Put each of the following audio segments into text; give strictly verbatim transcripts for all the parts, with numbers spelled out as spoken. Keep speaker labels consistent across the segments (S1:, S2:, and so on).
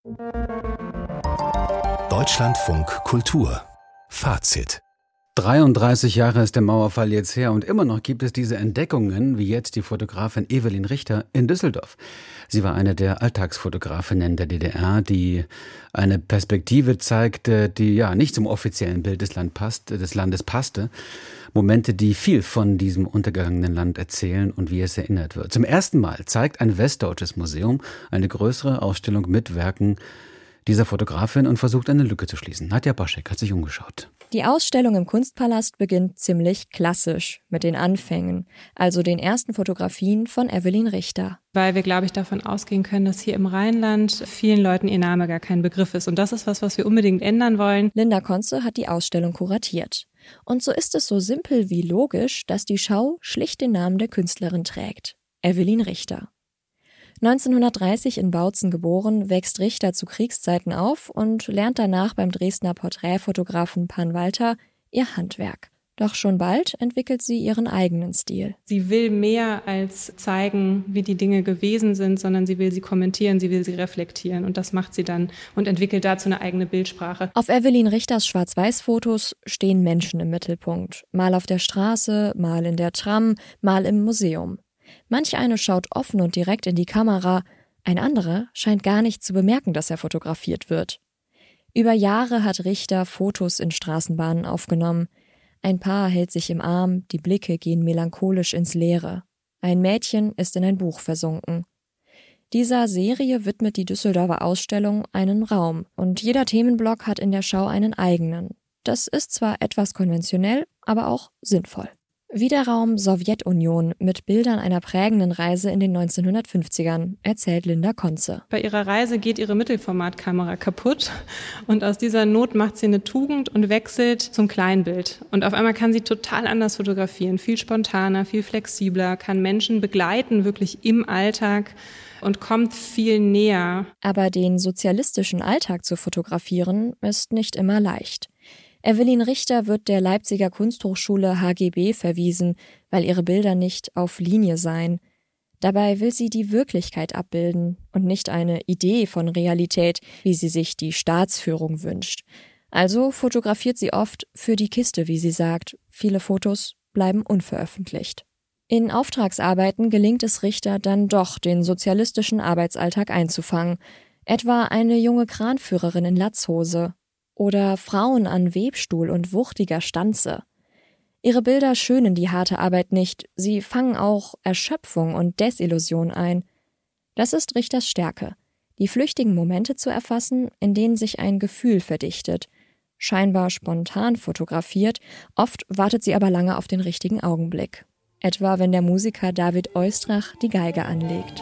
S1: Deutschlandfunk Kultur Fazit.
S2: dreiunddreißig Jahre ist der Mauerfall jetzt her und immer noch gibt es diese Entdeckungen, wie jetzt die Fotografin Evelyn Richter in Düsseldorf. Sie war eine der Alltagsfotografinnen der D D R, die eine Perspektive zeigte, die ja nicht zum offiziellen Bild des, Land passt, des Landes passte. Momente, die viel von diesem untergegangenen Land erzählen und wie es erinnert wird. Zum ersten Mal zeigt ein westdeutsches Museum eine größere Ausstellung mit Werken dieser Fotografin und versucht, eine Lücke zu schließen. Nadja Boschek hat sich umgeschaut.
S3: Die Ausstellung im Kunstpalast beginnt ziemlich klassisch mit den Anfängen, also den ersten Fotografien von Evelyn Richter.
S4: Weil wir, glaube ich, davon ausgehen können, dass hier im Rheinland vielen Leuten ihr Name gar kein Begriff ist. Und das ist was, was wir unbedingt ändern wollen.
S3: Linda Konze hat die Ausstellung kuratiert. Und so ist es so simpel wie logisch, dass die Schau schlicht den Namen der Künstlerin trägt: Evelyn Richter. neunzehnhundertdreißig in Bautzen geboren, wächst Richter zu Kriegszeiten auf und lernt danach beim Dresdner Porträtfotografen Pan Walter ihr Handwerk. Doch schon bald entwickelt sie ihren eigenen Stil.
S4: Sie will mehr als zeigen, wie die Dinge gewesen sind, sondern sie will sie kommentieren, sie will sie reflektieren. Und das macht sie dann und entwickelt dazu eine eigene Bildsprache.
S3: Auf Evelyn Richters Schwarz-Weiß-Fotos stehen Menschen im Mittelpunkt. Mal auf der Straße, mal in der Tram, mal im Museum. Manch eine schaut offen und direkt in die Kamera, ein anderer scheint gar nicht zu bemerken, dass er fotografiert wird. Über Jahre hat Richter Fotos in Straßenbahnen aufgenommen. Ein Paar hält sich im Arm, die Blicke gehen melancholisch ins Leere. Ein Mädchen ist in ein Buch versunken. Dieser Serie widmet die Düsseldorfer Ausstellung einen Raum und jeder Themenblock hat in der Schau einen eigenen. Das ist zwar etwas konventionell, aber auch sinnvoll. Wie der Raum Sowjetunion mit Bildern einer prägenden Reise in den neunzehnhundertfünfzigern, erzählt Linda Konze.
S4: Bei ihrer Reise geht ihre Mittelformatkamera kaputt und aus dieser Not macht sie eine Tugend und wechselt zum Kleinbild. Und auf einmal kann sie total anders fotografieren, viel spontaner, viel flexibler, kann Menschen begleiten, wirklich im Alltag und kommt viel näher.
S3: Aber den sozialistischen Alltag zu fotografieren ist nicht immer leicht. Evelyn Richter wird der Leipziger Kunsthochschule H G B verwiesen, weil ihre Bilder nicht auf Linie seien. Dabei will sie die Wirklichkeit abbilden und nicht eine Idee von Realität, wie sie sich die Staatsführung wünscht. Also fotografiert sie oft für die Kiste, wie sie sagt. Viele Fotos bleiben unveröffentlicht. In Auftragsarbeiten gelingt es Richter dann doch, den sozialistischen Arbeitsalltag einzufangen. Etwa eine junge Kranführerin in Latzhose. Oder Frauen an Webstuhl und wuchtiger Stanze. Ihre Bilder schönen die harte Arbeit nicht, sie fangen auch Erschöpfung und Desillusion ein. Das ist Richters Stärke, die flüchtigen Momente zu erfassen, in denen sich ein Gefühl verdichtet. Scheinbar spontan fotografiert, oft wartet sie aber lange auf den richtigen Augenblick. Etwa wenn der Musiker David Oistrach die Geige anlegt.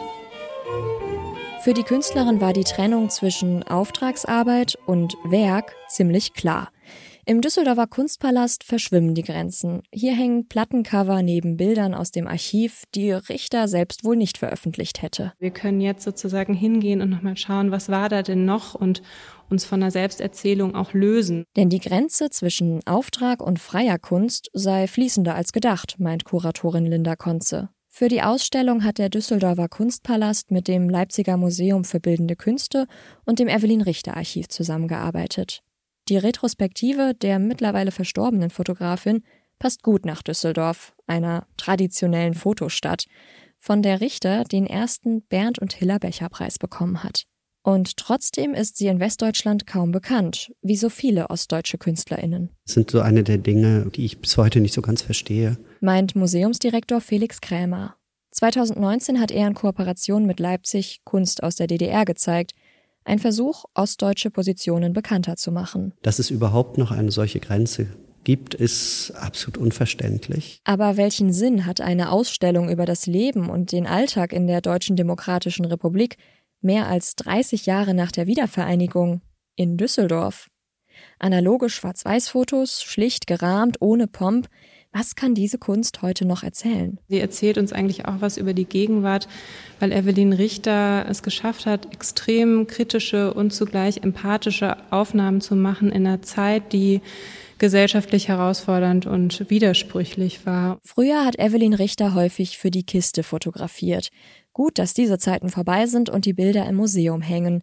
S3: Für die Künstlerin war die Trennung zwischen Auftragsarbeit und Werk ziemlich klar. Im Düsseldorfer Kunstpalast verschwimmen die Grenzen. Hier hängen Plattencover neben Bildern aus dem Archiv, die Richter selbst wohl nicht veröffentlicht hätte.
S4: Wir können jetzt sozusagen hingehen und nochmal schauen, was war da denn noch und uns von der Selbsterzählung auch lösen.
S3: Denn die Grenze zwischen Auftrag und freier Kunst sei fließender als gedacht, meint Kuratorin Linda Konze. Für die Ausstellung hat der Düsseldorfer Kunstpalast mit dem Leipziger Museum für Bildende Künste und dem Evelyn Richter Archiv zusammengearbeitet. Die Retrospektive der mittlerweile verstorbenen Fotografin passt gut nach Düsseldorf, einer traditionellen Fotostadt, von der Richter den ersten Bernd und Hiller Becher Preis bekommen hat. Und trotzdem ist sie in Westdeutschland kaum bekannt, wie so viele ostdeutsche KünstlerInnen.
S5: Das sind so eine der Dinge, die ich bis heute nicht so ganz verstehe,
S3: meint Museumsdirektor Felix Krämer. zweitausendneunzehn hat er in Kooperation mit Leipzig Kunst aus der D D R gezeigt. Ein Versuch, ostdeutsche Positionen bekannter zu machen.
S5: Dass es überhaupt noch eine solche Grenze gibt, ist absolut unverständlich.
S3: Aber welchen Sinn hat eine Ausstellung über das Leben und den Alltag in der Deutschen Demokratischen Republik mehr als dreißig Jahre nach der Wiedervereinigung in Düsseldorf? Analoge Schwarz-Weiß-Fotos, schlicht gerahmt, ohne Pomp. Was kann diese Kunst heute noch erzählen?
S4: Sie erzählt uns eigentlich auch was über die Gegenwart, weil Evelyn Richter es geschafft hat, extrem kritische und zugleich empathische Aufnahmen zu machen in einer Zeit, die gesellschaftlich herausfordernd und widersprüchlich war.
S3: Früher hat Evelyn Richter häufig für die Kiste fotografiert. Gut, dass diese Zeiten vorbei sind und die Bilder im Museum hängen.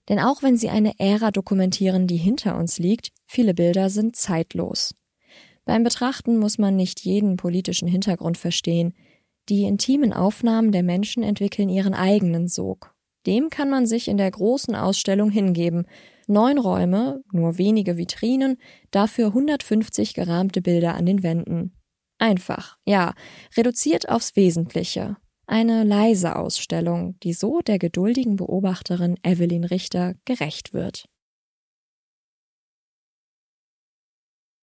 S3: Denn auch wenn sie eine Ära dokumentieren, die hinter uns liegt, viele Bilder sind zeitlos. Beim Betrachten muss man nicht jeden politischen Hintergrund verstehen. Die intimen Aufnahmen der Menschen entwickeln ihren eigenen Sog. Dem kann man sich in der großen Ausstellung hingeben. Neun Räume, nur wenige Vitrinen, dafür hundertfünfzig gerahmte Bilder an den Wänden. Einfach, ja, reduziert aufs Wesentliche. Eine leise Ausstellung, die so der geduldigen Beobachterin Evelyn Richter gerecht wird.